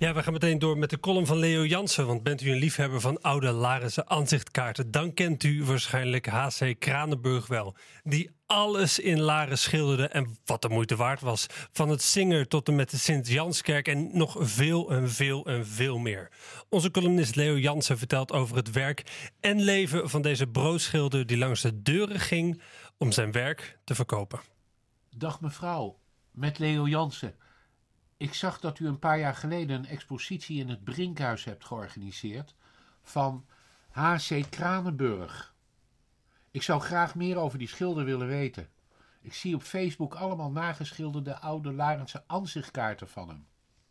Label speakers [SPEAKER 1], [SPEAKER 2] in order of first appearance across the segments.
[SPEAKER 1] Ja, we gaan meteen door met de column van Leo Jansen. Want bent u een liefhebber van oude Larense aanzichtkaarten, dan kent u waarschijnlijk H.C. Kranenburg wel. Die alles in Laren schilderde en wat de moeite waard was. Van het Singer tot en met de Sint-Janskerk en nog veel meer. Onze columnist Leo Jansen vertelt over het werk en leven van deze broodschilder die langs de deuren ging om zijn werk te verkopen.
[SPEAKER 2] Dag mevrouw, met Leo Jansen. Ik zag dat u een paar jaar geleden een expositie in het Brinkhuis hebt georganiseerd van H.C. Kranenburg. Ik zou graag meer over die schilder willen weten. Ik zie op Facebook allemaal nageschilderde oude Larense ansichtkaarten van hem.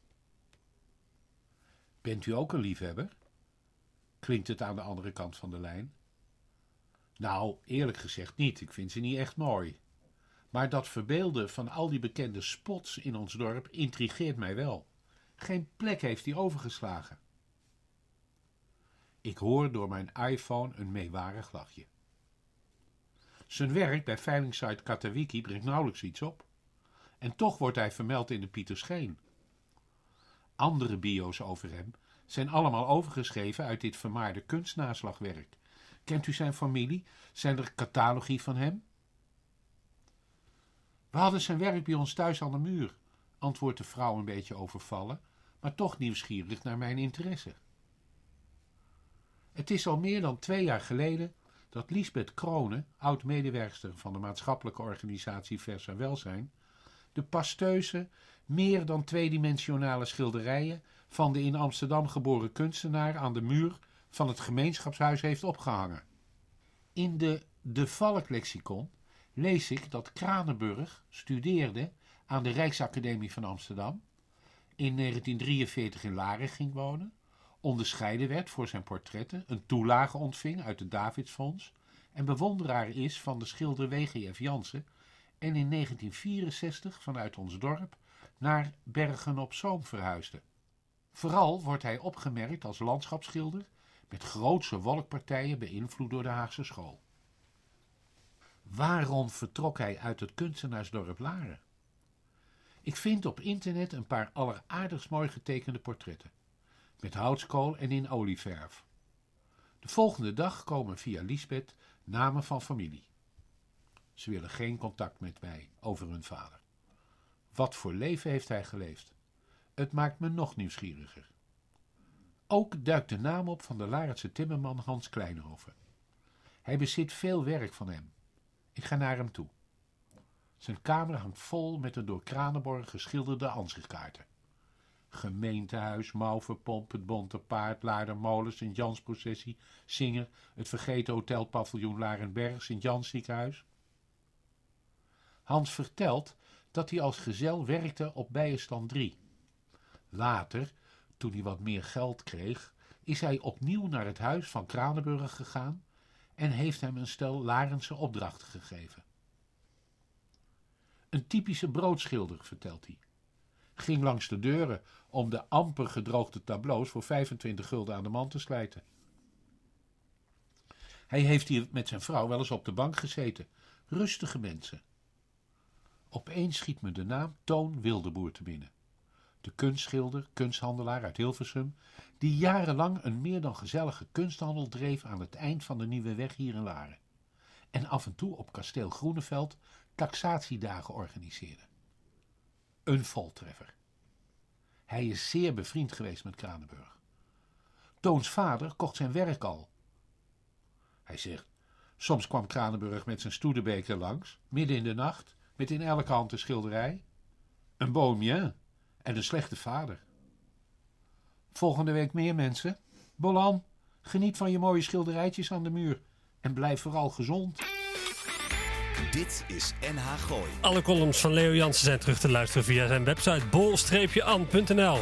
[SPEAKER 2] Bent u ook een liefhebber? Klinkt het aan de andere kant van de lijn. Nou, eerlijk gezegd niet. Ik vind ze niet echt mooi. Maar dat verbeelden van al die bekende spots in ons dorp intrigeert mij wel. Geen plek heeft hij overgeslagen. Ik hoor door mijn iPhone een meewarig lachje. Zijn werk bij veilingsite Katawiki brengt nauwelijks iets op. En toch wordt hij vermeld in de Pieterscheen. Andere bio's over hem zijn allemaal overgeschreven uit dit vermaarde kunstnaslagwerk. Kent u zijn familie? Zijn er catalogi van hem? We hadden zijn werk bij ons thuis aan de muur, antwoordt de vrouw een beetje overvallen, maar toch nieuwsgierig naar mijn interesse. Het is al meer dan 2 jaar geleden dat Liesbeth Kronen, oud-medewerkster van de maatschappelijke organisatie Versa Welzijn, de pasteuze, meer dan tweedimensionale schilderijen van de in Amsterdam geboren kunstenaar aan de muur van het gemeenschapshuis heeft opgehangen. In de Valk-lexicon lees ik dat Kranenburg studeerde aan de Rijksacademie van Amsterdam, in 1943 in Laren ging wonen, onderscheiden werd voor zijn portretten, een toelage ontving uit het Davidsfonds en bewonderaar is van de schilder W.G.F. Jansen en in 1964 vanuit ons dorp naar Bergen op Zoom verhuisde. Vooral wordt hij opgemerkt als landschapsschilder met grootse wolkpartijen beïnvloed door de Haagse school. Waarom vertrok hij uit het kunstenaarsdorp Laren? Ik vind op internet een paar alleraardigst mooi getekende portretten, met houtskool en in olieverf. De volgende dag komen via Liesbeth namen van familie. Ze willen geen contact met mij over hun vader. Wat voor leven heeft hij geleefd? Het maakt me nog nieuwsgieriger. Ook duikt de naam op van de Larense timmerman Hans Kleinhoven. Hij bezit veel werk van hem. Ik ga naar hem toe. Zijn kamer hangt vol met de door Kranenburg geschilderde ansichtkaarten. Gemeentehuis, Mauverpomp, het Bonte Paard, Laardermolen, Sint-Jansprocessie, Singer, het vergeten hotelpaviljoen Larenberg, Sint-Jans ziekenhuis. Hans vertelt dat hij als gezel werkte op Bijenstand 3. Later, toen hij wat meer geld kreeg, is hij opnieuw naar het huis van Kranenburg gegaan en heeft hem een stel Larense opdrachten gegeven. Een typische broodschilder, vertelt hij. Ging langs de deuren om de amper gedroogde tableaus voor 25 gulden aan de man te slijten. Hij heeft hier met zijn vrouw wel eens op de bank gezeten. Rustige mensen. Opeens schiet me de naam Toon Wildeboer te binnen. De kunstschilder, kunsthandelaar uit Hilversum, die jarenlang een meer dan gezellige kunsthandel dreef aan het eind van de Nieuwe Weg hier in Laren. En af en toe op kasteel Groeneveld taxatiedagen organiseerde. Een voltreffer. Hij is zeer bevriend geweest met Kranenburg. Toons vader kocht zijn werk al. Hij zegt, soms kwam Kranenburg met zijn stoedebeker langs, midden in de nacht, met in elke hand een schilderij. Een boomje en een slechte vader. Volgende week meer mensen. Bolan, geniet van je mooie schilderijtjes aan de muur en blijf vooral gezond.
[SPEAKER 3] Dit is NH Gooi.
[SPEAKER 1] Alle columns van Leo Jansen zijn terug te luisteren via zijn website bol-an.nl.